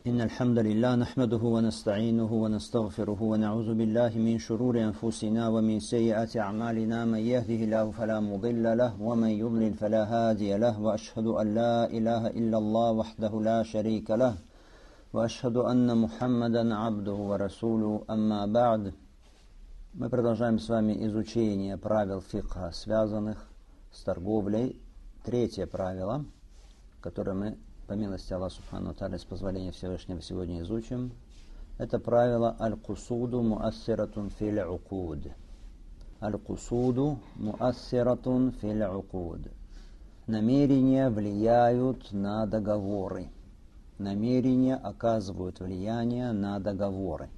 إن الحمد لله نحمده ونستعينه ونستغفره ونعوذ بالله من شرور أنفسنا ومن سيئات أعمالنا من يهده الله فلا مضل له ومن يضلل فلا هادي له وأشهد أن لا إله إلا الله وحده لا شريك له وأشهد أن محمدا عبده ورسوله أما بعد. Мы продолжаем с вами изучение правил фикха, связанных с торговлей. Третье правило, которое мы по милости Аллаха Субхану ва Тааля, с позволения Всевышнего, сегодня изучим, это правило аль-кусуду муассиратун фил укуд. Аль-кусуду муассиратун фил укуд. Намерения влияют на договоры. Намерения оказывают влияние на договоры.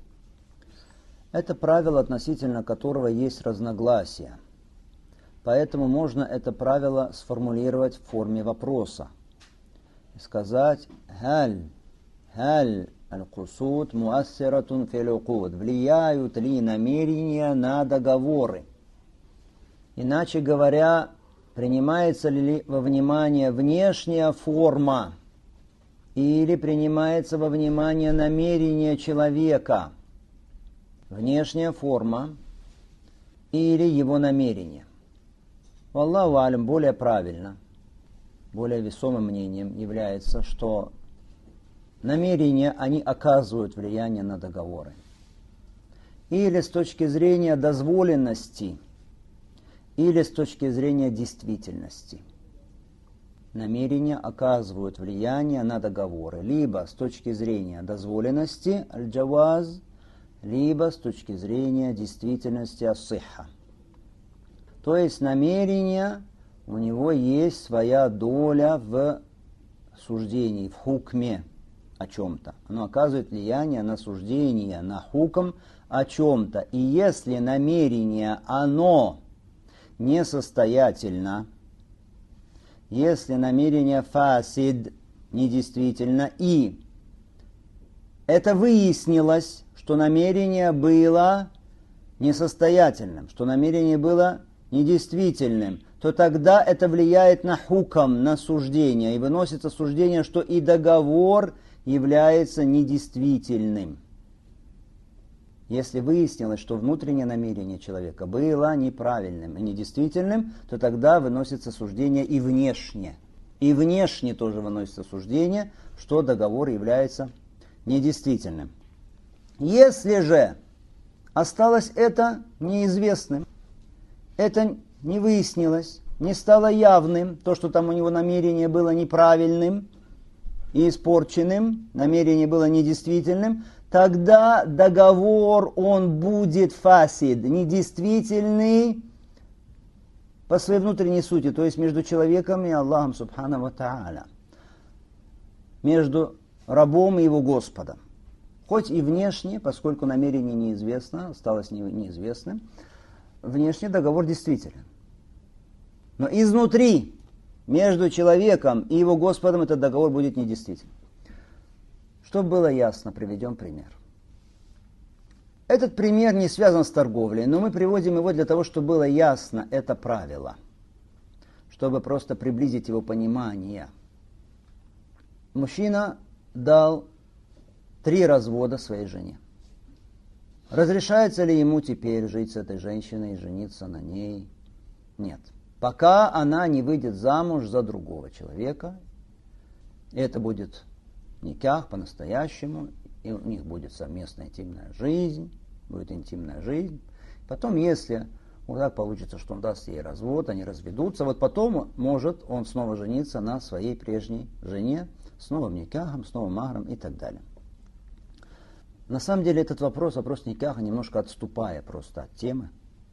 Это правило, относительно которого есть разногласия. Поэтому можно это правило сформулировать в форме вопроса. Сказать «Халь аль-кусуд муассиратун фил укуд». Влияют ли намерения на договоры? Иначе говоря, принимается ли во внимание внешняя форма или принимается во внимание намерение человека? Внешняя форма или его намерение? Аллаху алям, более правильно, более весомым мнением является, что намерения, они оказывают влияние на договоры. Или с точки зрения дозволенности, или с точки зрения действительности. Намерения оказывают влияние на договоры. Либо с точки зрения дозволенности, аль-джаваз, либо с точки зрения действительности, ас-сихха. То есть намерение, у него есть своя доля в суждении, в хукме о чем-то. Оно оказывает влияние на суждение, на хукм о чем-то. И если намерение, оно несостоятельно, если намерение фасид, недействительно, и это выяснилось, что намерение было несостоятельным, что намерение было недействительным, то тогда это влияет на хукам, на суждение, и выносится суждение, что и договор является недействительным. Если выяснилось, что внутреннее намерение человека было неправильным и недействительным, то тогда выносится суждение и внешне. И внешне тоже выносится суждение, что договор является недействительным. Если же осталось это неизвестным, это не выяснилось, не стало явным, то, что там у него намерение было неправильным и испорченным, намерение было недействительным, тогда договор, он будет фасид, недействительный по своей внутренней сути, то есть между человеком и Аллахом Субхану ва Тааля, между рабом и его Господом. Хоть и внешне, поскольку намерение неизвестно, осталось неизвестным, внешний договор действителен. Но изнутри, между человеком и его Господом, этот договор будет недействителен. Чтобы было ясно, приведем пример. Этот пример не связан с торговлей, но мы приводим его для того, чтобы было ясно это правило, чтобы просто приблизить его понимание. Мужчина дал 3 развода своей жене. Разрешается ли ему теперь жить с этой женщиной и жениться на ней? Нет. Пока она не выйдет замуж за другого человека, это будет никах по-настоящему, и у них будет совместная интимная жизнь, будет интимная жизнь. Потом, если вот так получится, что он даст ей развод, они разведутся, вот потом может он снова жениться на своей прежней жене, с новым никахом, с новым махром и так далее. На самом деле этот вопрос никаха, немножко отступая просто от темы.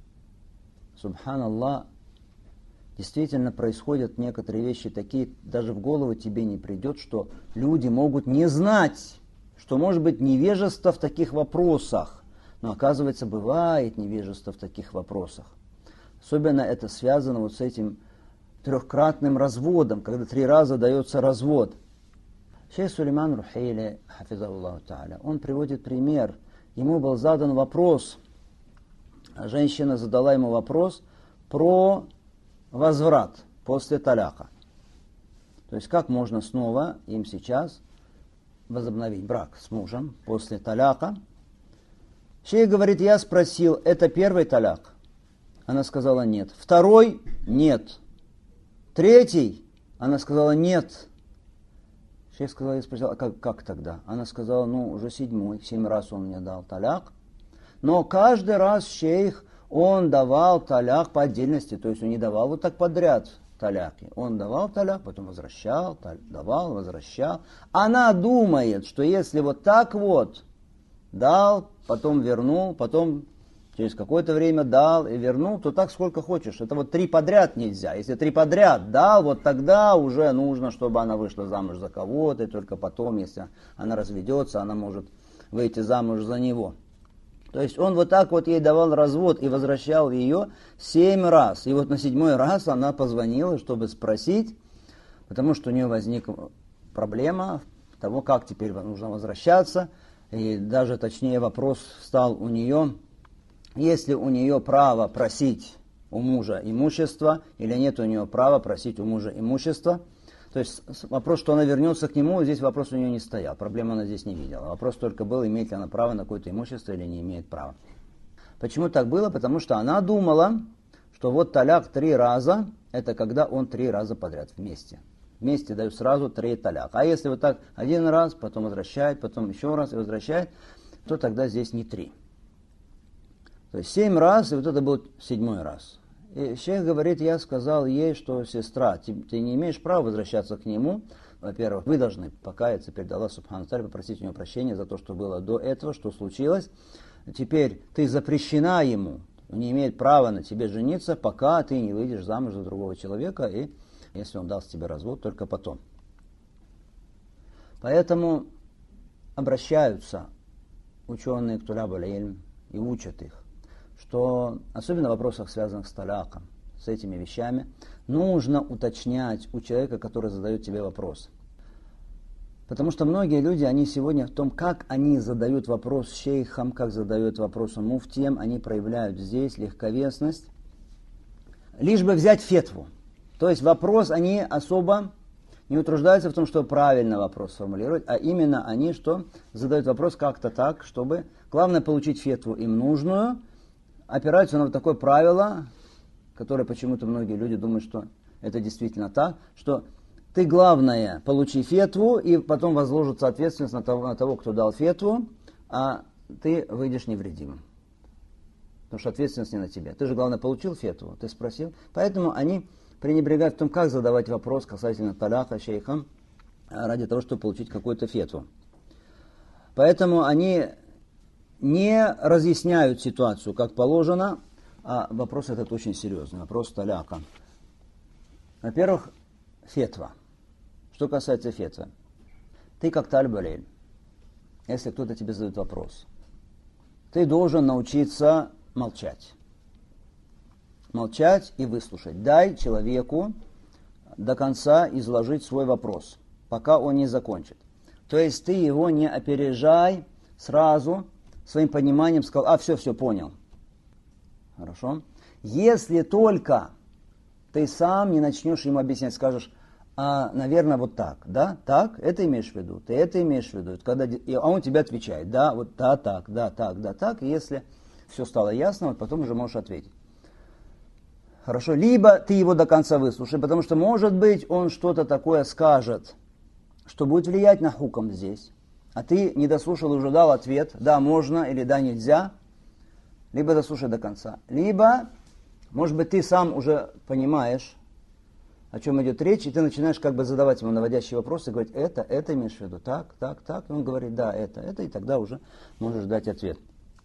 Субханаллах, действительно происходят некоторые вещи такие, даже в голову тебе не придет, что люди могут не знать, что может быть невежество в таких вопросах. Но оказывается, бывает невежество в таких вопросах. Особенно это связано вот с этим 3-кратным разводом, когда 3 раза дается развод. Шейх Сулейман Рухейли, хафизаллаху тааля, он приводит пример. Ему был задан вопрос, женщина задала ему вопрос про возврат после таляка. То есть как можно снова им сейчас возобновить брак с мужем после таляка. Шейх говорит, я спросил, это первый таляк? Она сказала, нет. Второй? Нет. Третий? Она сказала, нет. Шейх сказал, я спросил, а как тогда? Она сказала, уже 7 раз он мне дал таляк. Но каждый раз шейх, он давал таляк по отдельности, то есть он не давал вот так подряд таляки. Он давал таляк, потом возвращал, давал, возвращал. Она думает, что если вот так вот дал, потом вернул, потом через какое-то время дал и вернул, то так сколько хочешь. Это вот 3 подряд нельзя. Если 3 подряд дал, вот тогда уже нужно, чтобы она вышла замуж за кого-то, и только потом, если она разведется, она может выйти замуж за него. То есть он вот так вот ей давал развод и возвращал ее 7 раз. И вот на 7-й раз она позвонила, чтобы спросить, потому что у нее возникла проблема того, как теперь нужно возвращаться. И даже точнее вопрос стал у нее, есть ли у нее право просить у мужа имущество, или нет у нее права просить у мужа имущество. То есть вопрос, что она вернется к нему, здесь вопрос у нее не стоял. Проблемы она здесь не видела. Вопрос только был, имеет ли она право на какое-то имущество или не имеет права. Почему так было? Потому что она думала, что вот таляк 3 раза, это когда он 3 раза подряд вместе. Вместе дают сразу 3 таляка. А если вот так 1 раз, потом возвращает, потом еще раз и возвращает, то тогда здесь не 3. То есть 7 раз, и вот это был 7-й раз. И шейх говорит, я сказал ей, что сестра, ты не имеешь права возвращаться к нему. Во-первых, вы должны покаяться перед Аллахом Субхану Тааля, попросить у него прощения за то, что было до этого, что случилось. Теперь ты запрещена ему, он не имеет права на тебе жениться, пока ты не выйдешь замуж за другого человека, и если он даст тебе развод, только потом. Поэтому обращаются ученые к Туляб аль-Илм и учат их, что особенно в вопросах, связанных с таляком, с этими вещами, нужно уточнять у человека, который задает тебе вопрос. Потому что многие люди, они сегодня в том, как они задают вопрос шейхам, как задают вопрос муфтиям, они проявляют здесь легковесность, лишь бы взять фетву. То есть вопрос они особо не утруждаются в том, чтобы правильно вопрос сформулировать, а именно они что? Задают вопрос как-то так, чтобы, главное, получить фетву им нужную, опираются на вот такое правило, которое почему-то многие люди думают, что это действительно так, что ты, главное, получи фетву, и потом возложится ответственность на того, кто дал фетву, а ты выйдешь невредимым. Потому что ответственность не на тебе. Ты же, главное, получил фетву, ты спросил. Поэтому они пренебрегают в том, как задавать вопрос касательно таляка шейхам, ради того, чтобы получить какую-то фетву. Поэтому они не разъясняют ситуацию, как положено, а вопрос этот очень серьезный, вопрос таляка. Во-первых, фетва. Что касается фетвы. Ты как Туляб аль-Илм, если кто-то тебе задает вопрос, ты должен научиться молчать. Молчать и выслушать. Дай человеку до конца изложить свой вопрос, пока он не закончит. То есть ты его не опережай сразу, своим пониманием сказал, все, понял. Хорошо? Если только ты сам не начнешь ему объяснять, скажешь, наверное, вот так, да, так, это имеешь в виду, ты это имеешь в виду, а он тебе отвечает, да, вот да, так, да, так, да, так, и если все стало ясно, вот потом уже можешь ответить. Хорошо, либо ты его до конца выслушай, потому что, может быть, он что-то такое скажет, что будет влиять на хукм здесь, а ты не дослушал и уже дал ответ, да, можно или да, нельзя, либо дослушай до конца. Либо, может быть, ты сам уже понимаешь, о чем идет речь, и ты начинаешь как бы задавать ему наводящие вопросы, и говорить, это имеешь в виду, так, и он говорит, да, это, и тогда уже можешь дать ответ.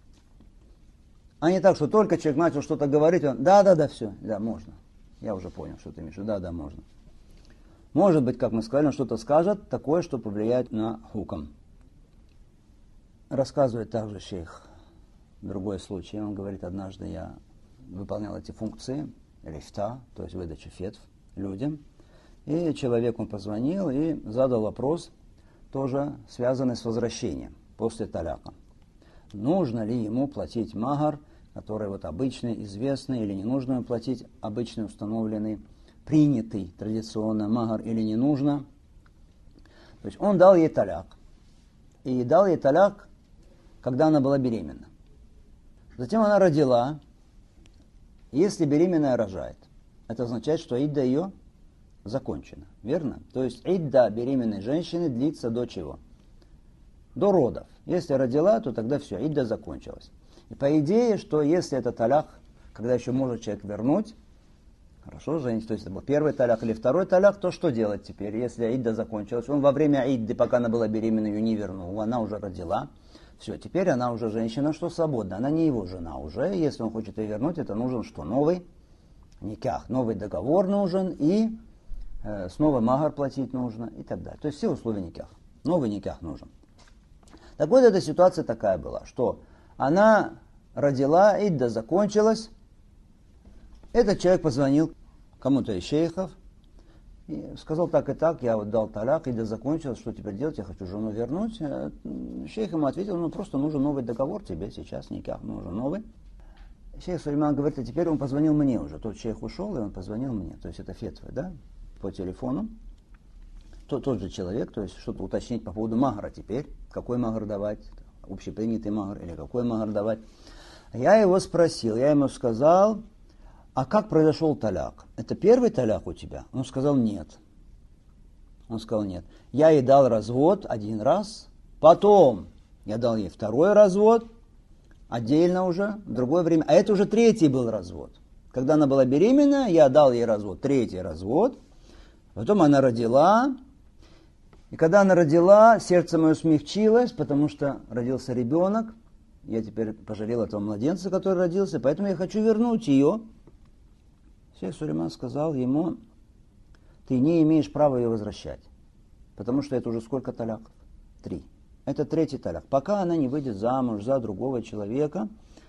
А не так, что только человек начал что-то говорить, он, да, все, да, можно. Я уже понял, что ты имеешь в виду, да, можно. Может быть, как мы сказали, он что-то скажет, такое, что повлияет на хукм. Рассказывает также шейх другой случай. Он говорит, однажды я выполнял эти функции, лифта, то есть выдача фетв людям. И человеку позвонил и задал вопрос, тоже связанный с возвращением после таляка. Нужно ли ему платить махар, который вот обычный, известный, или не нужно ему платить обычный, установленный, принятый традиционно махар, или не нужно. То есть он дал ей таляк. и дал ей таляк, когда она была беременна. Затем она родила. Если беременная рожает, это означает, что идда ее закончена. Верно? То есть идда беременной женщины длится до чего? До родов. Если родила, то тогда все, идда закончилась. И по идее, что если это таляк, когда еще может человек вернуть, хорошо, женить, то есть это был первый таляк или второй таляк, то что делать теперь, если идда закончилась? Он во время идды, пока она была беременна, ее не вернул, она уже родила. Все, теперь она уже женщина, что свободна. Она не его жена уже. Если он хочет ее вернуть, это нужен что? Новый никах, новый договор нужен, и снова магар платить нужно, и так далее. То есть все условия никаха. Новый никах нужен. Так вот, эта ситуация такая была, что она родила, идда закончилась. Этот человек позвонил кому-то из шейхов, и сказал так и так, я вот дал таляк, идда закончилась, что теперь делать, я хочу жену вернуть. Шейх ему ответил, просто нужен новый договор тебе сейчас, никак нужен новый. Шейх Сулейман говорит, а теперь он позвонил мне уже, тот шейх ушел, и он позвонил мне, то есть это фетва, да, по телефону. Тот же человек, то есть что-то уточнить по поводу магара теперь, какой магар давать, общепринятый магар или какой магар давать. Я его спросил, я ему сказал, а как произошел таляк? Это первый таляк у тебя? Он сказал, нет. Он сказал, нет. Я ей дал развод один раз, потом я дал ей второй развод, отдельно уже, в другое время. А это уже третий был развод. Когда она была беременна, я дал ей развод, третий развод. Потом она родила. И когда она родила, сердце мое смягчилось, потому что родился ребенок. Я теперь пожалел этого младенца, который родился, поэтому я хочу вернуть ее. Шейх Сулейман сказал ему, ты не имеешь права ее возвращать, потому что это уже сколько таляков? 3. Это третий таляк. Пока она не выйдет замуж за другого человека,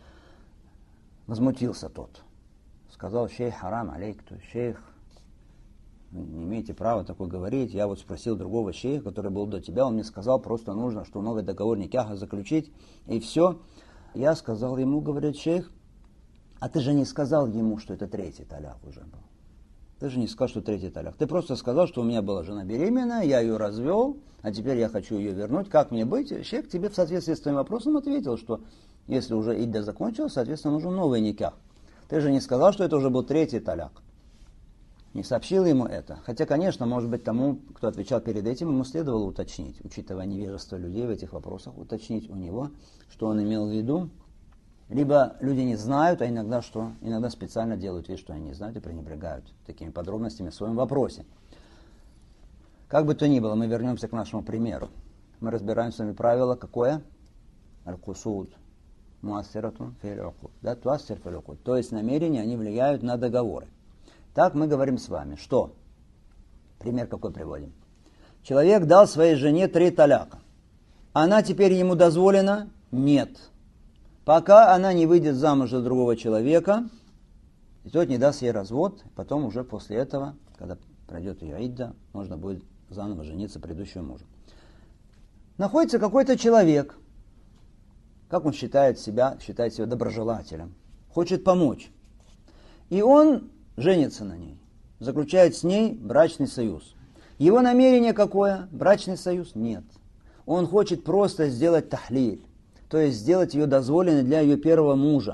возмутился тот. Сказал, шейх, харам алейк, то есть шейх, вы не имеете права такое говорить. Я вот спросил другого шейха, который был до тебя, он мне сказал, просто нужно, что новый договор никаха заключить, и все. Я сказал ему, говорит шейх, а ты же не сказал ему, что это третий таляк уже был. Ты же не сказал, что третий таляк. Ты просто сказал, что у меня была жена беременная, я ее развел, а теперь я хочу ее вернуть. Как мне быть? Шейх тебе в соответствии с твоим вопросом ответил, что если уже идда закончилась, соответственно, нужен новый никах. Ты же не сказал, что это уже был третий таляк. Не сообщил ему это. Хотя, конечно, может быть, тому, кто отвечал перед этим, ему следовало уточнить, учитывая невежество людей в этих вопросах, уточнить у него, что он имел в виду. Либо люди не знают, а иногда что? Иногда специально делают вид, что они не знают и пренебрегают такими подробностями в своем вопросе. Как бы то ни было, мы вернемся к нашему примеру. Мы разбираем с вами правило, какое? Аль-кусуд. Муассиратун фил-укуд. Да, туассир фил-укуд. То есть намерения, они влияют на договоры. Так мы говорим с вами, что? Пример какой приводим? Человек дал своей жене 3 таляка. Она теперь ему дозволена? Нет. Пока она не выйдет замуж за другого человека, и тот не даст ей развод, потом уже после этого, когда пройдет ее идда, можно будет заново жениться предыдущему мужу. Находится какой-то человек, как он считает себя доброжелателем, хочет помочь. И он женится на ней, заключает с ней брачный союз. Его намерение какое? Брачный союз? Нет. Он хочет просто сделать тахлиль. То есть сделать ее дозволенной для ее первого мужа.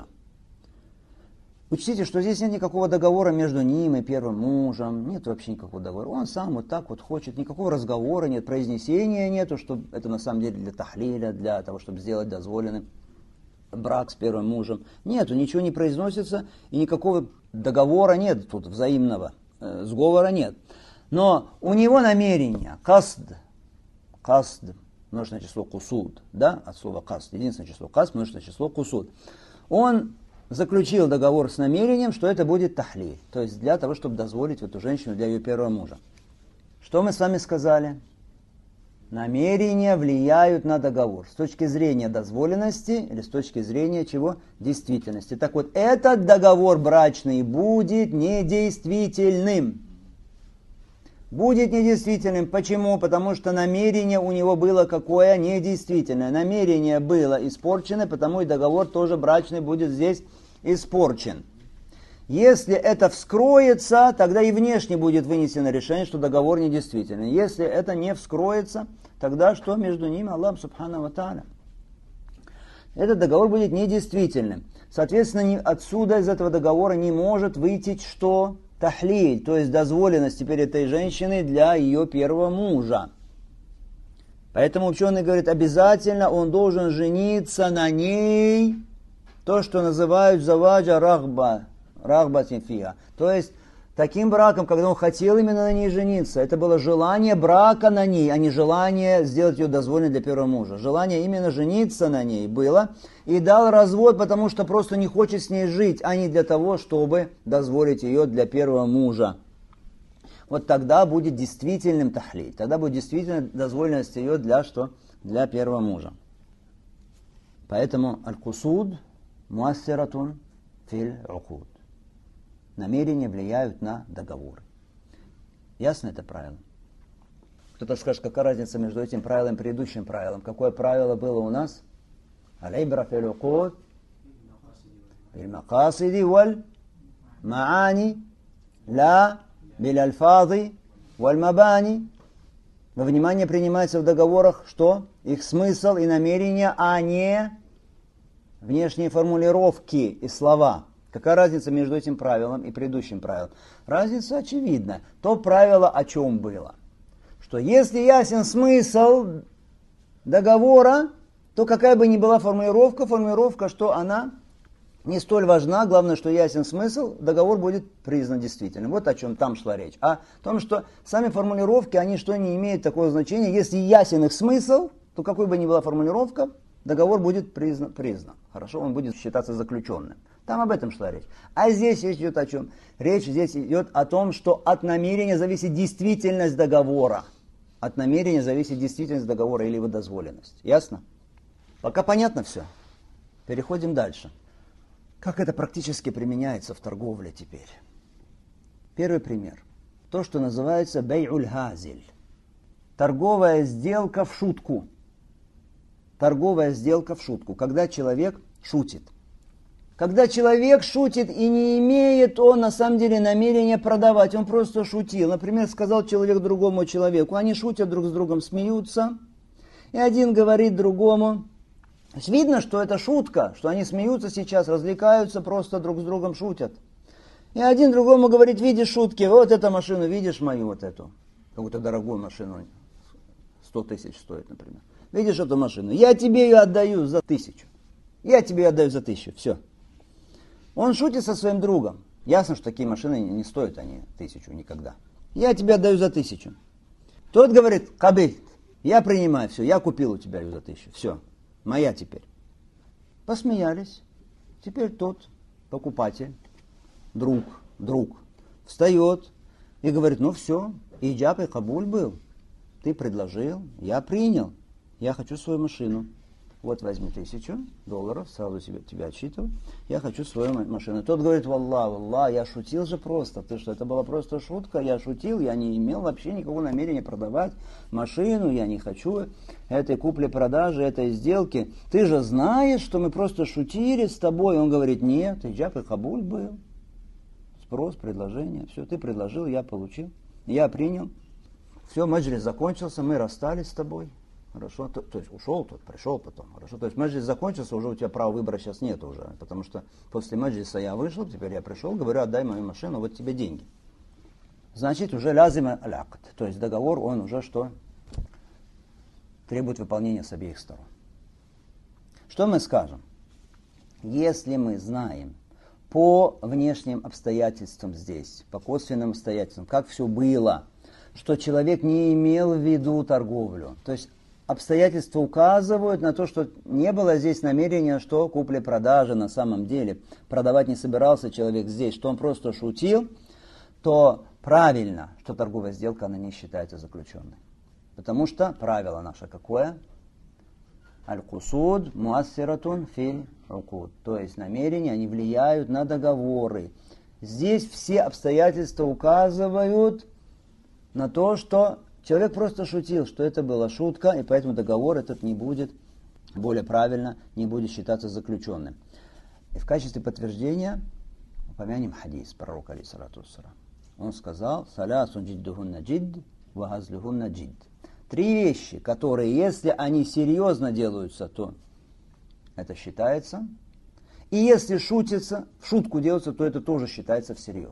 Учтите, что здесь нет никакого договора между ним и первым мужем. Нет вообще никакого договора. Он сам вот так вот хочет. Никакого разговора нет, произнесения нету, что это на самом деле для тахлиля, для того, чтобы сделать дозволенным брак с первым мужем. Нету, ничего не произносится, и никакого договора нет тут, взаимного сговора нет. Но у него намерение, касд, множественное число кусуд, да, от слова касд, единственное число касд, множественное число кусуд. Он заключил договор с намерением, что это будет тахлиль, то есть для того, чтобы дозволить эту женщину для ее первого мужа. Что мы с вами сказали? Намерения влияют на договор с точки зрения дозволенности или с точки зрения чего? Действительности. Так вот, этот договор брачный будет недействительным. Будет недействительным. Почему? Потому что намерение у него было какое? Недействительное. Намерение было испорчено, потому и договор тоже брачный будет здесь испорчен. Если это вскроется, тогда и внешне будет вынесено решение, что договор недействительный. Если это не вскроется, тогда что между ними Аллах Субхану ва Тааля? Этот договор будет недействительным. Соответственно, отсюда из этого договора не может выйти что? Тахлиль, то есть дозволенность теперь этой женщины для ее первого мужа. Поэтому ученый говорит, обязательно он должен жениться на ней, то, что называют заваджа рахба тинфиа. То есть таким браком, когда он хотел именно на ней жениться, это было желание брака на ней, а не желание сделать ее дозволенной для первого мужа. Желание именно жениться на ней было. И дал развод, потому что просто не хочет с ней жить, а не для того, чтобы дозволить ее для первого мужа. Вот тогда будет действительным тахлиль. Тогда будет действительно дозволенность ее для что? Для первого мужа. Поэтому аль-кусуд муассиратун фил укуд. Намерения влияют на договоры. Ясно это правило? Кто-то скажет, какая разница между этим правилом и предыдущим правилом? Какое правило было у нас? Аль-ибра фил укуд фил макасиди валь маани ла биль-альфази валь-мабани. Во внимание принимается в договорах что? Их смысл и намерения, а не внешние формулировки и слова. Какая разница между этим правилом и предыдущим правилом? Разница очевидна. То правило о чем было? Что если ясен смысл договора, то какая бы ни была формулировка, что она не столь важна, главное, что ясен смысл, договор будет признан действительным. Вот о чем там шла речь. А о том, что сами формулировки, они что не имеют такого значения. Если ясен их смысл, то какой бы ни была формулировка, договор будет признан. Хорошо, он будет считаться заключенным. Там об этом шла речь. А здесь речь идет о чем? Речь здесь идет о том, что от намерения зависит действительность договора. От намерения зависит действительность договора или его дозволенность. Ясно? Пока понятно все. Переходим дальше. Как это практически применяется в торговле теперь? Первый пример. То, что называется бей'уль-хазиль. Торговая сделка в шутку. Торговая сделка в шутку. Когда человек шутит. Когда человек шутит и не имеет он на самом деле намерения продавать. Он просто шутил. Например, сказал человек другому человеку. Они шутят друг с другом, смеются. И один говорит другому. То есть видно, что это шутка, что они смеются сейчас, развлекаются, просто друг с другом шутят. И один другому говорит, видишь шутки, вот эту машину, видишь мою вот эту, какую-то дорогую машину, 100 тысяч стоит, например. Видишь эту машину, я тебе ее отдаю за 1000. Я тебе ее отдаю за 1000, все. Он шутит со своим другом. Ясно, что такие машины не стоят они 1000 никогда. Я тебе отдаю за 1000. Тот говорит, кабиль, я принимаю, все, я купил у тебя ее за 1000, все. Моя теперь. Посмеялись. Теперь тот покупатель, друг, встает и говорит, ну все, иджаб и кабуль был. Ты предложил, я принял. Я хочу свою машину. Вот возьми $1000, сразу тебе отсчитываю. Я хочу свою машину. Тот говорит, валлах, я шутил же просто. Ты что, это была просто шутка, я шутил, я не имел вообще никакого намерения продавать машину, я не хочу этой купли-продажи, этой сделки. Ты же знаешь, что мы просто шутили с тобой. Он говорит, нет, иджаб и кабуль был. Спрос, предложение, все, ты предложил, я получил, я принял. Все, маджлис закончился, мы расстались с тобой. Хорошо, то есть ушел тот, пришел потом. Хорошо, то есть маджлис закончился, уже у тебя права выбора сейчас нет уже. Потому что после маджлиса я вышел, теперь я пришел, говорю, отдай мою машину, вот тебе деньги. Значит, уже лязима алякт. То есть договор, он уже что? Требует выполнения с обеих сторон. Что мы скажем? Если мы знаем по внешним обстоятельствам здесь, по косвенным обстоятельствам, как все было, что человек не имел в виду торговлю, то есть обстоятельства указывают на то, что не было здесь намерения, что купли-продажи на самом деле. Продавать не собирался человек здесь, что он просто шутил, то правильно, что торговая сделка, она не считается заключенной. Потому что правило наше какое? Аль-кусуд муассиратун фил укуд. То есть намерения, они влияют на договоры. Здесь все обстоятельства указывают на то, что человек просто шутил, что это была шутка, и поэтому договор этот не будет, более правильно, не будет считаться заключенным. И в качестве подтверждения упомянем хадис пророка, алейхиссалату вассалам. Он сказал, салясун джиддухунна джидд, ва газлюхунна джидд. 3 вещи, которые, если они серьезно делаются, то это считается. И если шутится, в шутку делается, то это тоже считается всерьез.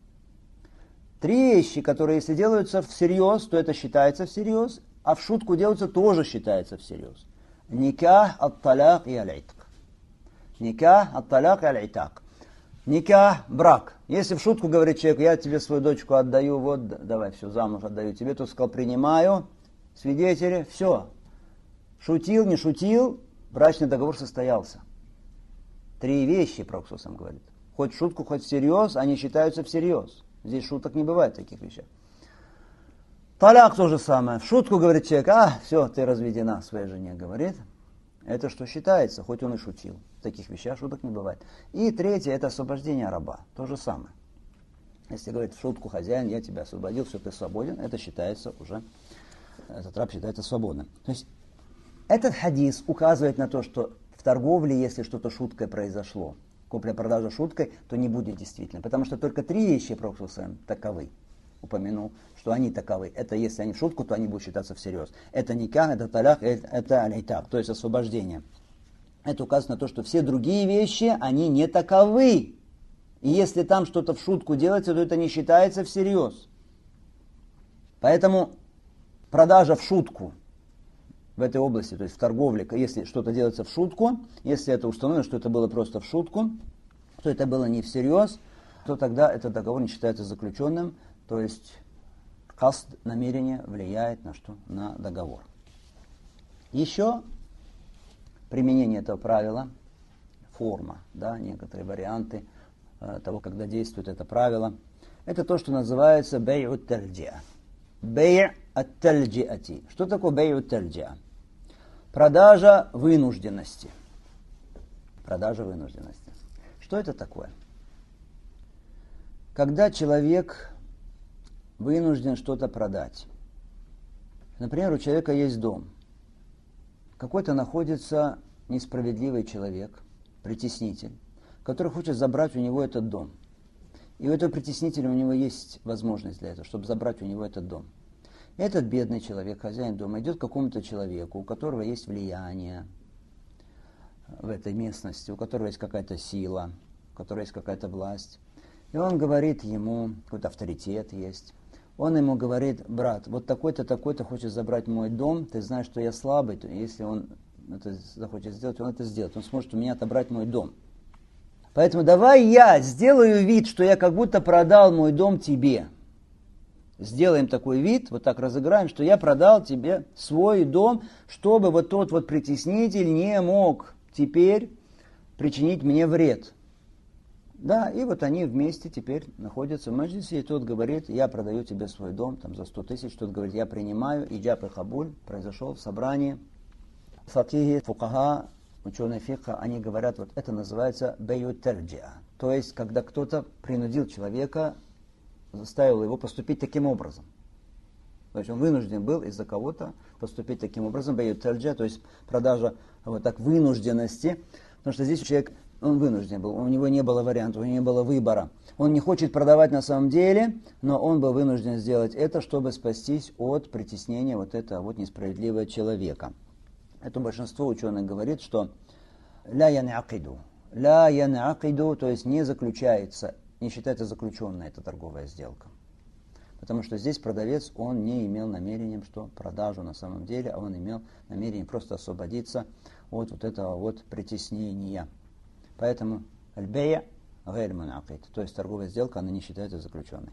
3 вещи, которые, если делаются всерьез, то это считается всерьез, а в шутку делаются, тоже считается всерьез. Никах, ат-таляк и аль-итк. Никах, ат-таляк и аль-итак. Никах, брак. Если в шутку говорит человек, я тебе свою дочку отдаю, вот, давай, все, замуж отдаю тебе, то сказал, принимаю, свидетели, все. Шутил, не шутил, брачный договор состоялся. 3 вещи, Пророк сам говорит. Хоть в шутку, хоть всерьез, они считаются всерьез. Здесь шуток не бывает в таких вещах. Таляк то же самое. В шутку говорит человек, все, ты разведена своей жене, говорит. Это что считается, хоть он и шутил. В таких вещах шуток не бывает. И 3, это освобождение раба. То же самое. Если говорит в шутку хозяин, я тебя освободил, все, ты свободен, это считается уже, этот раб считается свободным. То есть этот хадис указывает на то, что в торговле, если что-то шуткой произошло, купля-продажа шуткой, то не будет действительно. Потому что только 3 вещи Пророк таковы. Упомянул, что они таковы. Это если они в шутку, то они будут считаться всерьез. Это никах, это талях, это аль-итак, то есть освобождение. Это указывает на то, что все другие вещи, они не таковы. И если там что-то в шутку делается, то это не считается всерьез. Поэтому продажа в шутку в этой области, то есть в торговле, если что-то делается в шутку, если это установлено, что это было просто в шутку, то это было не всерьез, то тогда этот договор не считается заключенным. То есть касд, намерение влияет на что? На договор. Еще применение этого правила, форма, да, некоторые варианты того, когда действует это правило, это то, что называется бей ат-тальджиа. Бей ат-тальджиати. Что такое бей ат-тальджиа? Продажа вынужденности. Продажа вынужденности. Что это такое? Когда человек вынужден что-то продать. Например, у человека есть дом. Какой-то находится несправедливый человек, притеснитель, который хочет забрать у него этот дом. И у этого притеснителя у него есть возможность для этого, чтобы забрать у него этот дом. И этот бедный человек, хозяин дома, идет к какому-то человеку, у которого есть влияние в этой местности, у которого есть какая-то сила, у которого есть какая-то власть. И он говорит ему, какой-то авторитет есть. Он ему говорит, брат, вот такой-то хочет забрать мой дом, ты знаешь, что я слабый, то если он это захочет сделать, он это сделает, он сможет у меня отобрать мой дом. Поэтому давай я сделаю вид, что я как будто продал мой дом тебе. Сделаем такой вид, вот так разыграем, что я продал тебе свой дом, чтобы вот тот вот притеснитель не мог теперь причинить мне вред. Да, и вот они вместе теперь находятся в маджлисе, и тот говорит, я продаю тебе свой дом там, за 100 тысяч, тот говорит, я принимаю, иджаб и хабуль, произошел в собрании. Факихи, фукаха, ученые фикха, они говорят, вот это называется бейу тарджиа, то есть, когда кто-то принудил человека, заставил его поступить таким образом. То есть он вынужден был из-за кого-то поступить таким образом, бейу тарджиа, то есть продажа вот так вынужденности, потому что здесь человек, он вынужден был, у него не было вариантов, у него не было выбора. Он не хочет продавать на самом деле, но он был вынужден сделать это, чтобы спастись от притеснения вот этого вот несправедливого человека. Это большинство ученых говорит, что ля ян'акиду, то есть не заключается, не считается заключенной эта торговая сделка. Потому что здесь продавец, он не имел намерением, что продажу на самом деле, а он имел намерение просто освободиться от вот этого вот притеснения. Поэтому аль-бей'а гайр мун'акид, то есть торговая сделка, она не считается заключенной.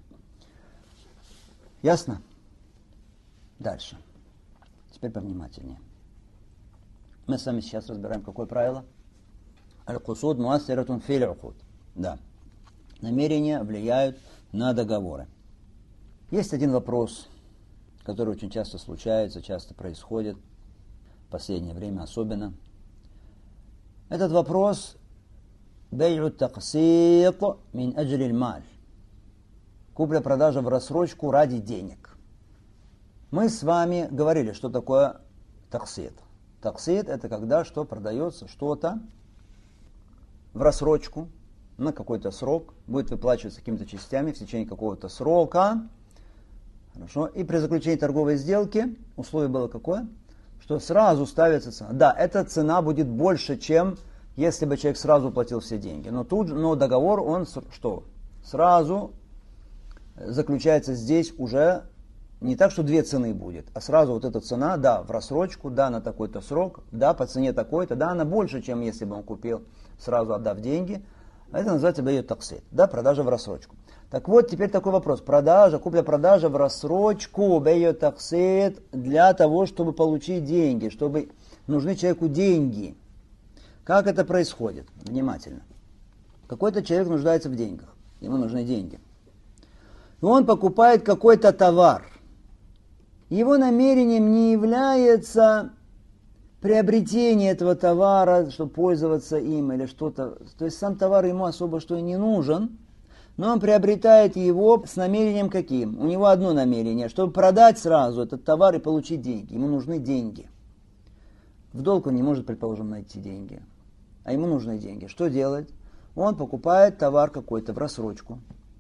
Ясно? Дальше. Теперь повнимательнее. Мы с вами сейчас разбираем, какое правило? Аль-кусуд муассиратун фил укуд. Да. Намерения влияют на договоры. Есть один вопрос, который очень часто случается, часто происходит, в последнее время особенно. Этот вопрос бей'у таксит мин аджлиль маль. Купля-продажа в рассрочку ради денег. Мы с вами говорили, что такое таксит. Таксит – это когда что продается что-то в рассрочку на какой-то срок, будет выплачиваться какими-то частями в течение какого-то срока, Хорошо. И при заключении торговой сделки условие было какое? Что сразу ставится цена. Да, эта цена будет больше, чем если бы человек сразу платил все деньги. Но договор, он что? Сразу заключается здесь уже не так, что две цены будет, а сразу вот эта цена, да, в рассрочку, да, на такой-то срок, да, по цене такой-то, да, она больше, чем если бы он купил, сразу отдав деньги. Это называется бей'ут таксид, да, продажа в рассрочку. Так вот, теперь такой вопрос. Купля-продажа в рассрочку, бей'ут таксид, для того, чтобы получить деньги, чтобы нужны человеку деньги. Как это происходит? Внимательно. Какой-то человек нуждается в деньгах, ему нужны деньги. И он покупает какой-то товар. Его намерением не является приобретение этого товара, чтобы пользоваться им или что-то. То есть сам товар ему особо что и не нужен, но он приобретает его с намерением каким? У него одно намерение, чтобы продать сразу этот товар и получить деньги. Ему нужны деньги. В долг он не может, предположим, найти деньги, а ему нужны деньги. Что делать? Он покупает товар какой-то в рассрочку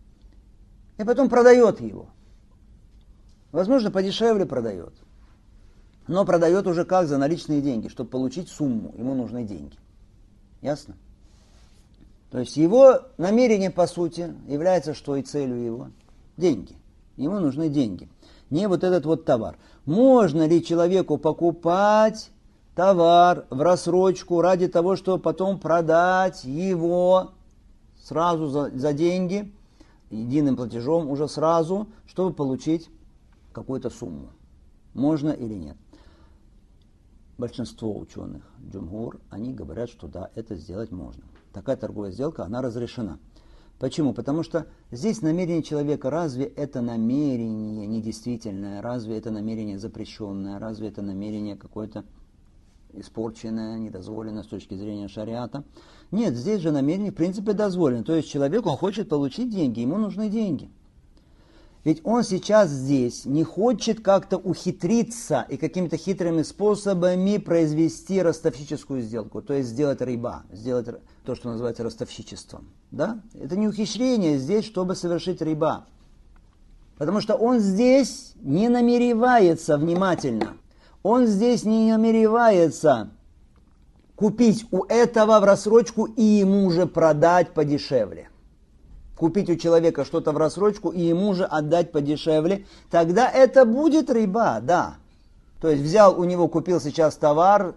и потом продает его. Возможно, подешевле продает. Но продает уже как? За наличные деньги. Чтобы получить сумму, ему нужны деньги. Ясно? То есть его намерение, по сути, является что и целью его? Деньги. Ему нужны деньги. Не вот этот вот товар. Можно ли человеку покупать товар в рассрочку ради того, чтобы потом продать его сразу за деньги, единым платежом уже сразу, чтобы получить какую-то сумму? Можно или нет? Большинство ученых, джумгур, они говорят, что да, это сделать можно. Такая торговая сделка, она разрешена. Почему? Потому что здесь намерение человека, разве это намерение недействительное, разве это намерение запрещенное, разве это намерение какое-то испорченное, недозволенное с точки зрения шариата? Нет, здесь же намерение в принципе дозволено. То есть человек, он хочет получить деньги, ему нужны деньги. Ведь он сейчас здесь не хочет как-то ухитриться и какими-то хитрыми способами произвести ростовщическую сделку, то есть сделать риба, сделать то, что называется ростовщичеством. Да? Это не ухищрение здесь, чтобы совершить риба. Потому что он здесь не намеревается, внимательно, он здесь не намеревается купить у этого в рассрочку и ему же продать подешевле. Купить у человека что-то в рассрочку и ему же отдать подешевле, тогда это будет риба, да. То есть взял у него, купил сейчас товар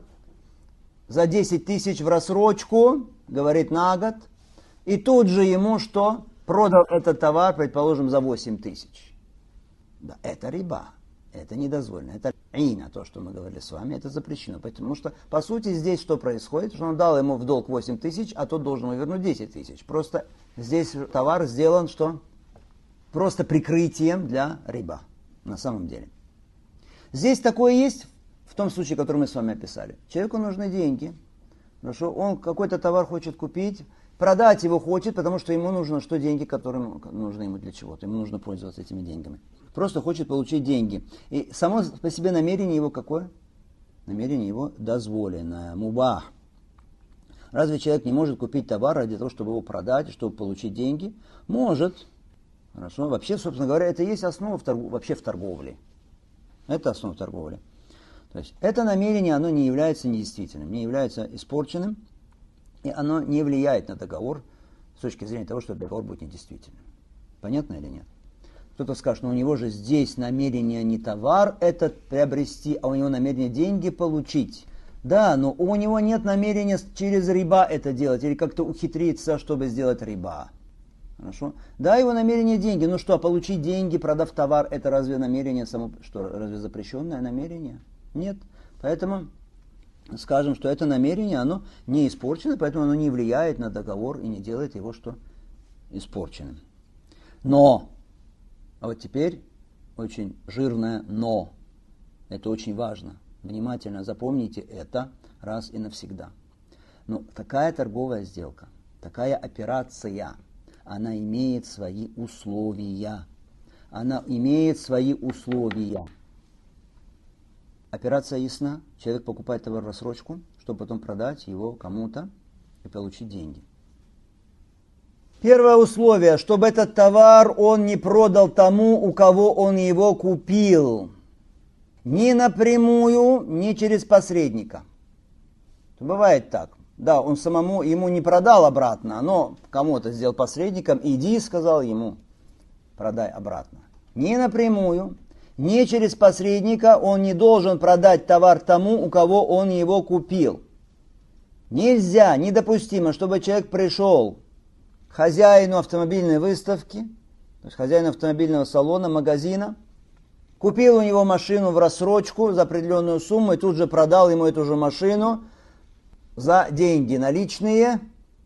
за 10 тысяч в рассрочку, говорит, на год, и тут же ему что? Продал этот товар, предположим, за 8 тысяч. Да, это риба, это недозволено, это ина, то, что мы говорили с вами, это запрещено. Потому что, по сути, здесь что происходит? Что он дал ему в долг 8 тысяч, а тот должен ему вернуть 10 тысяч. Просто здесь товар сделан что? Просто прикрытием для риба, на самом деле. Здесь такое есть, в том случае, который мы с вами описали. Человеку нужны деньги. Хорошо? Он какой-то товар хочет купить, продать его хочет, потому что ему нужно что? Деньги, которые нужны ему для чего-то. Ему нужно пользоваться этими деньгами. Просто хочет получить деньги. И само по себе намерение его какое? Намерение его дозволенное, мубах. Разве человек не может купить товар ради того, чтобы его продать, чтобы получить деньги? Может. Хорошо. Вообще, собственно говоря, это и есть основа вообще в торговле. Это основа торговли. То есть это намерение, оно не является недействительным, не является испорченным, и оно не влияет на договор с точки зрения того, что договор будет недействительным. Понятно или нет? Кто-то скажет, но у него же здесь намерение не товар этот приобрести, а у него намерение деньги получить. Да, но у него нет намерения через риба это делать, или как-то ухитриться, чтобы сделать риба. Хорошо? Да, его намерение деньги. Ну что, получить деньги, продав товар, это разве намерение само, что, разве запрещенное намерение? Нет. Поэтому скажем, что это намерение, оно не испорчено, поэтому оно не влияет на договор и не делает его что? Испорченным. Но, а вот теперь очень жирное но. Это очень важно. Внимательно запомните это раз и навсегда. Но такая торговая сделка, такая операция, она имеет свои условия. Она имеет свои условия. Операция ясна. Человек покупает товар в рассрочку, чтобы потом продать его кому-то и получить деньги. Первое условие, чтобы этот товар он не продал тому, у кого он его купил. Ни напрямую, ни через посредника. Бывает так. Да, он самому ему не продал обратно, но кому-то сделал посредником, иди, сказал ему, продай обратно. Ни напрямую, ни через посредника он не должен продать товар тому, у кого он его купил. Нельзя, недопустимо, чтобы человек пришел к хозяину автомобильной выставки, то есть хозяину автомобильного салона, магазина, купил у него машину в рассрочку за определенную сумму и тут же продал ему эту же машину за деньги наличные,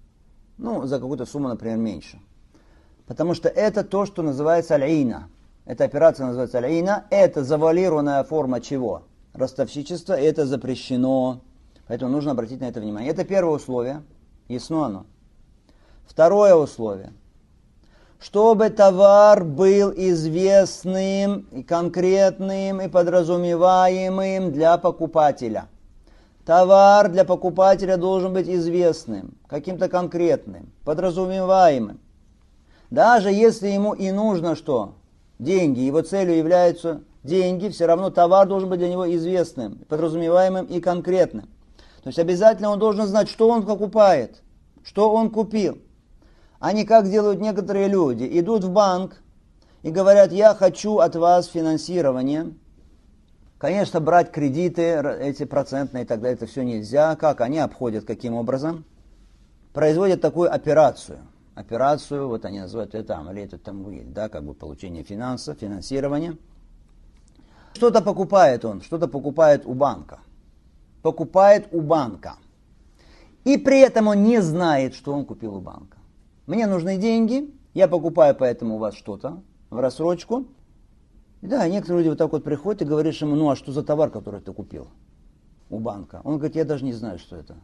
за какую-то сумму, например, меньше. Потому что это то, что называется аль-ина. Эта операция называется аль-ина. Это завуалированная форма чего? Ростовщичества. И это запрещено. Поэтому нужно обратить на это внимание. Это первое условие. Ясно оно. Второе условие. Чтобы товар был известным, и конкретным, и подразумеваемым для покупателя. Товар для покупателя должен быть известным, каким-то конкретным, подразумеваемым. Даже если ему и нужно что? Деньги, его целью являются деньги, все равно товар должен быть для него известным, подразумеваемым и конкретным. То есть обязательно он должен знать, что он покупает, что он купил. А не как делают некоторые люди. Идут в банк и говорят, я хочу от вас финансирование. Конечно, брать кредиты, эти процентные и так далее, это все нельзя. Как они обходят, каким образом? Производят такую операцию. Операцию, вот они называют это амалият ат-тамвиль, да, как бы получение финансов, финансирования. Что-то покупает он, что-то покупает у банка. Покупает у банка. И при этом он не знает, что он купил у банка. Мне нужны деньги, я покупаю поэтому у вас что-то в рассрочку. И да, некоторые люди вот так вот приходят и говорят ему, а что за товар, который ты купил у банка? Он говорит, я даже не знаю, что это.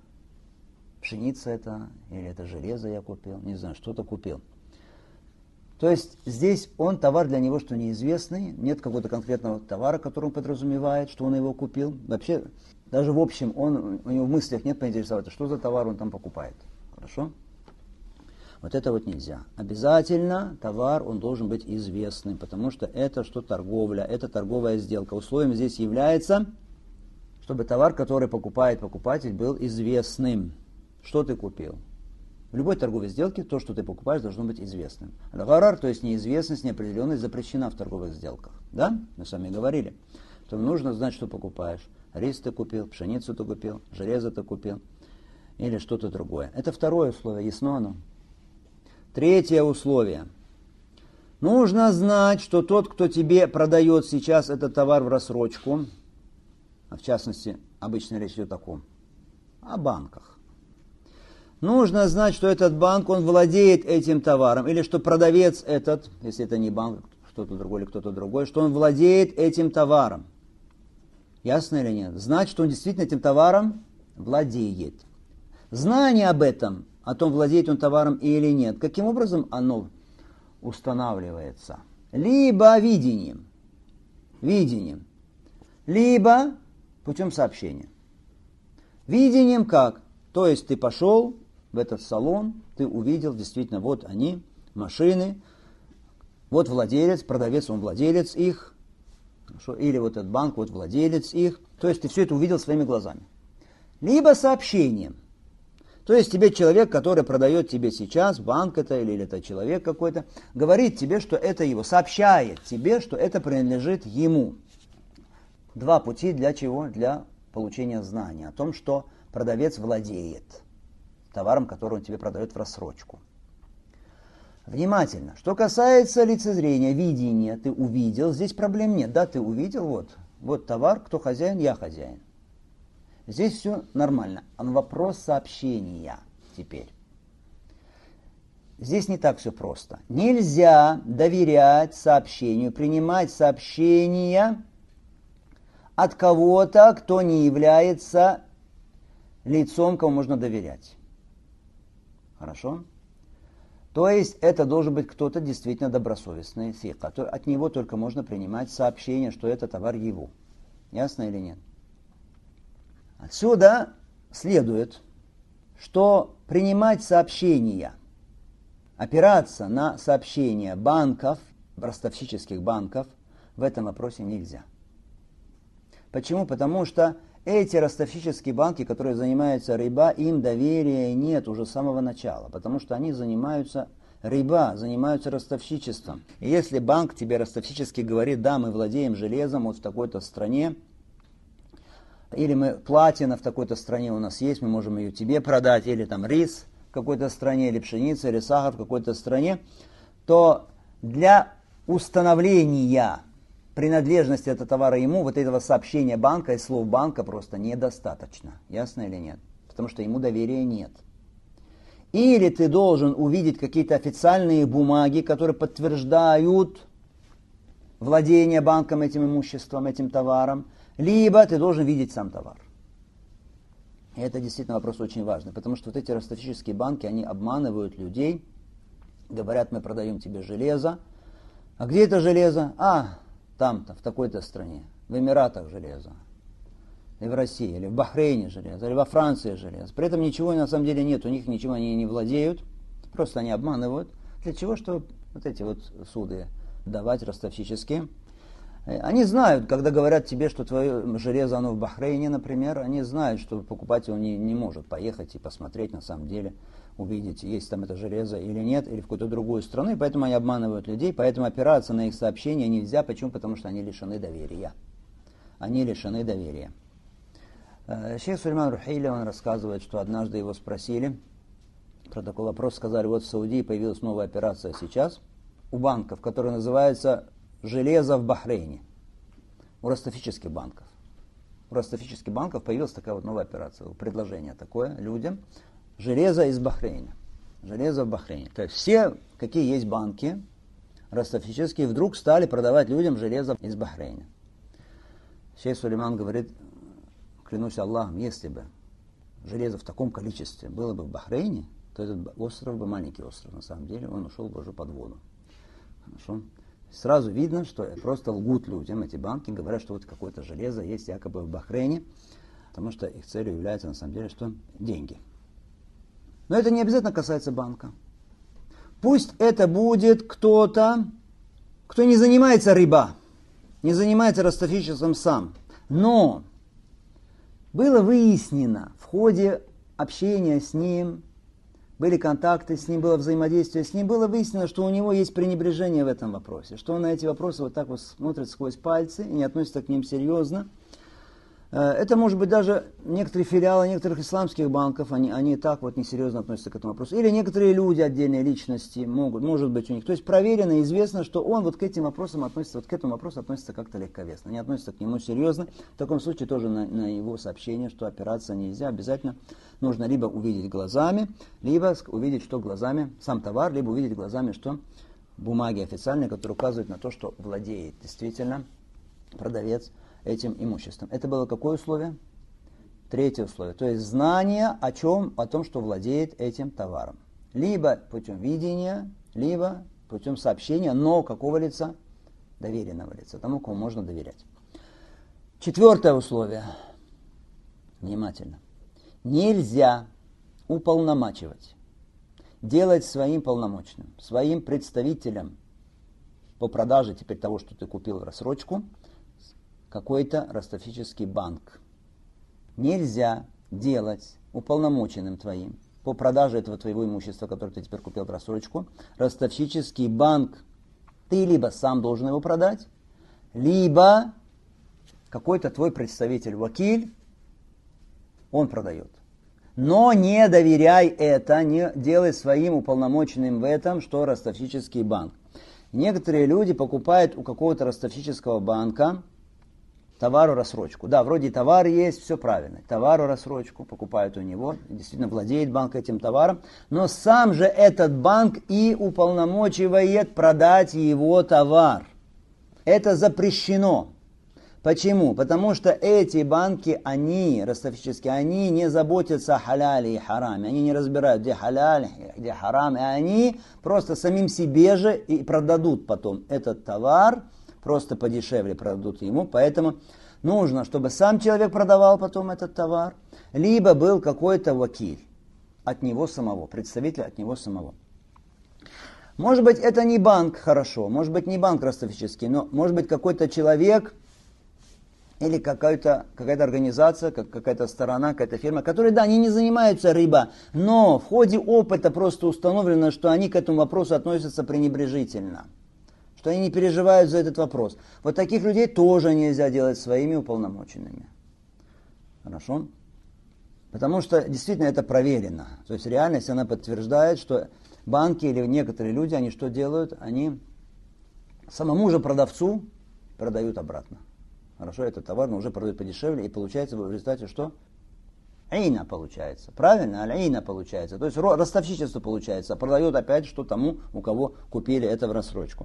Пшеница это, или это железо я купил, не знаю, что-то купил. То есть здесь товар для него, что неизвестный, нет какого-то конкретного товара, который он подразумевает, что он его купил. Вообще, даже в общем, у него в мыслях нет поинтересоваться, что за товар он там покупает. Хорошо? Вот это вот нельзя. Обязательно товар, он должен быть известным, потому что это что торговля, это торговая сделка. Условием здесь является, чтобы товар, который покупает покупатель, был известным. Что ты купил? В любой торговой сделке то, что ты покупаешь, должно быть известным. Аль-гарар, то есть неизвестность, неопределенность запрещена в торговых сделках. Да? Мы с вами говорили. То нужно знать, что покупаешь. Рис ты купил, пшеницу ты купил, железо ты купил или что-то другое. Это второе условие. Ясно оно? Третье условие. Нужно знать, что тот, кто тебе продает сейчас этот товар в рассрочку, а в частности, обычно речь идет о банках. Нужно знать, что этот банк, он владеет этим товаром, или что продавец этот, если это не банк, что-то другое или кто-то другой, что он владеет этим товаром. Ясно или нет? Знать, что он действительно этим товаром владеет. Знание об этом, о том, владеет он товаром или нет, каким образом оно устанавливается? Либо видением, либо путем сообщения. Видением как? То есть ты пошел в этот салон, ты увидел, действительно, вот они, машины, вот владелец, продавец, он владелец их, или вот этот банк, вот владелец их. То есть ты все это увидел своими глазами. Либо сообщением. То есть тебе человек, который продает тебе сейчас, банк это или это человек какой-то, говорит тебе, что это его, сообщает тебе, что это принадлежит ему. Два пути для чего? Для получения знания о том, что продавец владеет товаром, который он тебе продает в рассрочку. Внимательно. Что касается лицезрения, видения, ты увидел, здесь проблем нет. Да, ты увидел, вот товар, кто хозяин, я хозяин. Здесь все нормально. А вопрос сообщения теперь. Здесь не так все просто. Нельзя доверять сообщению, принимать сообщения от кого-то, кто не является лицом, кому можно доверять. Хорошо? То есть это должен быть кто-то действительно добросовестный, сика. От него только можно принимать сообщение, что это товар его. Ясно или нет? Отсюда следует, что принимать сообщения Опираться на сообщения банков, ростовщических банков, в этом вопросе нельзя. Почему? Потому что эти ростовщические банки, которые занимаются риба, им доверия нет уже с самого начала, потому что они занимаются риба, занимаются ростовщичеством. И если банк тебе ростовщически говорит, да, мы владеем железом вот в такой-то стране, или мы платина в такой-то стране у нас есть, мы можем ее тебе продать, или там рис в какой-то стране, или пшеница, или сахар в какой-то стране, то для установления принадлежности этого товара ему, вот этого сообщения банка и слов банка просто недостаточно. Ясно или нет? Потому что ему доверия нет. Или ты должен увидеть какие-то официальные бумаги, которые подтверждают владение банком этим имуществом, этим товаром, либо ты должен видеть сам товар. И это действительно вопрос очень важный, потому что вот эти ростовщические банки, они обманывают людей, говорят, мы продаем тебе железо. А где это железо? Там-то, в такой-то стране, в Эмиратах железо, и в России, или в Бахрейне железо, или во Франции железо. При этом ничего на самом деле нет, у них ничего они не владеют, просто они обманывают. Для чего? Чтобы вот эти вот суды давать ростовщические. Они знают, когда говорят тебе, что твое железо, оно в Бахрейне, например, они знают, что покупатель не может поехать и посмотреть на самом деле, увидеть, есть там это железо или нет, или в какую-то другую страну, и поэтому они обманывают людей, поэтому опираться на их сообщения нельзя. Почему? Потому что они лишены доверия. Они лишены доверия. Шейх Сулейман Рухейли, он рассказывает, что однажды его спросили про такой вопрос, сказали, вот в Саудии появилась новая операция сейчас у банков, которая называется «Железо в Бахрейне», у ростовщических банков. У ростовщических банков появилась такая вот новая операция, предложение такое людям, железо из Бахрейна. Железо в Бахрейне. То есть все, какие есть банки ростовщические, вдруг стали продавать людям железо из Бахрейна. Шейх Сулейман говорит, клянусь Аллахом, если бы железо в таком количестве было бы в Бахрейне, то этот остров бы, маленький остров на самом деле, он ушел бы уже под воду. Хорошо? Сразу видно, что просто лгут людям, эти банки, говорят, что вот какое-то железо есть якобы в Бахрейне, потому что их целью является на самом деле что? Деньги. Но это не обязательно касается банка. Пусть это будет кто-то, кто не занимается риба, не занимается ростовщичеством сам. Но было выяснено в ходе общения с ним, были контакты с ним, было взаимодействие с ним, было выяснено, что у него есть пренебрежение в этом вопросе, что он на эти вопросы вот так вот смотрит сквозь пальцы и не относится к ним серьезно. Это может быть даже некоторые филиалы некоторых исламских банков, они так вот несерьезно относятся к этому вопросу. Или некоторые люди, отдельные личности, может быть у них. То есть проверено, известно, что он вот к этим вопросам относится, вот к этому вопросу относится как-то легковесно, не относится к нему серьезно. В таком случае тоже на его сообщение, что опираться нельзя, обязательно нужно либо увидеть глазами, либо увидеть, что глазами сам товар, либо увидеть глазами, что бумаги официальные, которые указывают на то, что владеет действительно продавец этим имуществом. Это было какое условие? Третье условие. То есть знание о чем? О том, что владеет этим товаром. Либо путем видения, либо путем сообщения, но какого лица? Доверенного лица, тому, кому можно доверять. Четвертое условие. Внимательно. Нельзя уполномачивать, делать своим полномочным, своим представителем по продаже теперь того, что ты купил в рассрочку, какой-то ростовщический банк. Нельзя делать уполномоченным твоим по продаже этого твоего имущества, которое ты теперь купил в рассрочку, ростовщический банк. Ты либо сам должен его продать, либо какой-то твой представитель, вакиль, он продает. Но не доверяй это, не делай своим уполномоченным в этом, что ростовщический банк. Некоторые люди покупают у какого-то ростовщического банка товару рассрочку. Да, вроде товар есть, все правильно. Товару рассрочку покупают у него, действительно владеет банк этим товаром, но сам же этот банк и уполномочивает продать его товар. Это запрещено. Почему? Потому что эти банки, они, ростовщические, они не заботятся о халяле и хараме. Они не разбирают, где халяль, где харам. И они просто самим себе же и продадут потом этот товар, просто подешевле продадут ему. Поэтому нужно, чтобы сам человек продавал потом этот товар, либо был какой-то вакиль от него самого, представитель от него самого. Может быть, это не банк, хорошо, может быть, не банк ростовщический, но может быть какой-то человек или какая-то организация, какая-то сторона, какая-то фирма, которые, да, они не занимаются рыба, но в ходе опыта просто установлено, что они к этому вопросу относятся пренебрежительно, что они не переживают за этот вопрос. Вот таких людей тоже нельзя делать своими уполномоченными. Хорошо? Потому что действительно это проверено. То есть реальность, она подтверждает, что банки или некоторые люди, они что делают? Они самому же продавцу продают обратно. Хорошо, этот товар, но уже продают подешевле, и получается в результате что? Айна получается. Правильно? Аль-айна получается. То есть ростовщичество получается. Продает опять что тому, у кого купили это в рассрочку.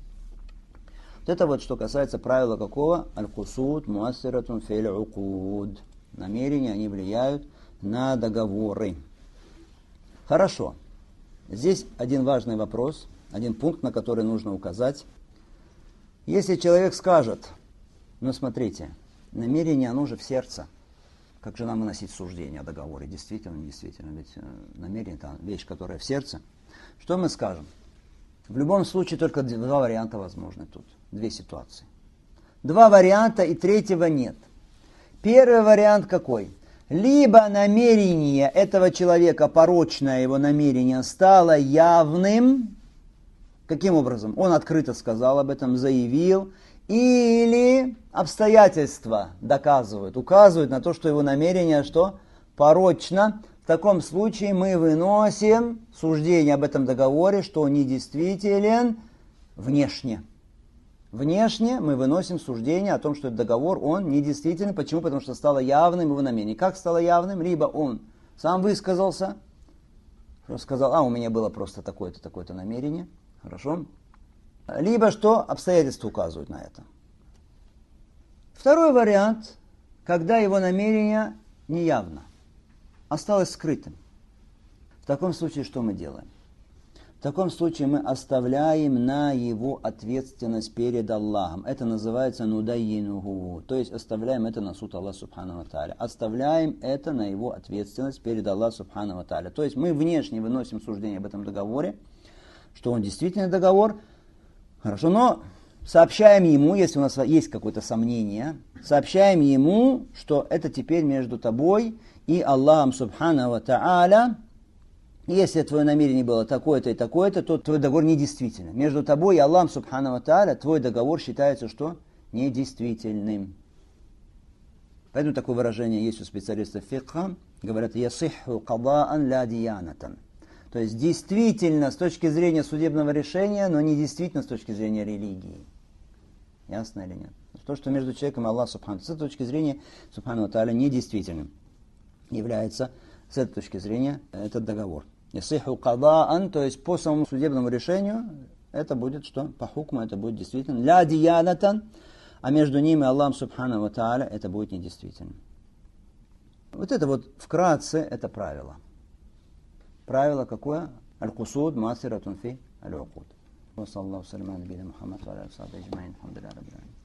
Вот это вот что касается правила какого? Аль-кусуд муассиратун фил укуд. Намерения, они влияют на договоры. Хорошо. Здесь один важный вопрос, один пункт, на который нужно указать. Если человек скажет, ну смотрите, намерение, оно же в сердце. Как же нам выносить суждение о договоре? Действительно, ведь намерение – это вещь, которая в сердце. Что мы скажем? В любом случае только два варианта возможны тут, две ситуации. Два варианта и третьего нет. Первый вариант какой? Либо намерение этого человека, порочное его намерение, стало явным. Каким образом? Он открыто сказал об этом, заявил. Или обстоятельства доказывают, указывают на то, что его намерение что? Порочно. В таком случае мы выносим суждение об этом договоре, что он недействителен внешне. Внешне мы выносим суждение о том, что этот договор, он недействителен. Почему? Потому что стало явным его намерение. Как стало явным? Либо он сам высказался, что сказал, у меня было просто такое-то, такое-то намерение. Хорошо. Либо что обстоятельства указывают на это. Второй вариант, когда его намерение неявно, осталось скрытым. В таком случае что мы делаем? В таком случае мы оставляем на его ответственность перед Аллахом. Это называется нудайинуху. То есть оставляем это на суд Аллаха субхану ва тааля. Оставляем это на его ответственность перед Аллахом субхану ва тааля. То есть мы внешне выносим суждение об этом договоре, что он действительно договор. Хорошо, но сообщаем ему, если у нас есть какое-то сомнение, сообщаем ему, что это теперь между тобой и Аллахом субхану ва тааля. Если твое намерение было такое-то и такое-то, то твой договор недействителен. Между тобой и Аллахом субхану ва тааля твой договор считается что? Недействительным. Поэтому такое выражение есть у специалистов фикха. Говорят, ясихху кадаан ля диянатан. То есть действительно с точки зрения судебного решения, но не действительно с точки зрения религии. Ясно или нет? То, что между человеком и Аллахом субхану ва тааля, с этой точки зрения субхану ва тааля недействительным является с этой точки зрения этот договор. Ясиху кадаан, то есть по самому судебному решению, это будет что? По хукму это будет действительно. Ля диянатан, а между ними Аллахом субхану ва тааля это будет недействительным. Вот это вот вкратце это правило. Правило какое? Аль-кусуд муассиратун фи аль-укуд. Ва саллаллаху салям аля набийина Мухаммад ва аля алихи ва сахбихи аджмаин. Алхамдулиллахи раббил аламин.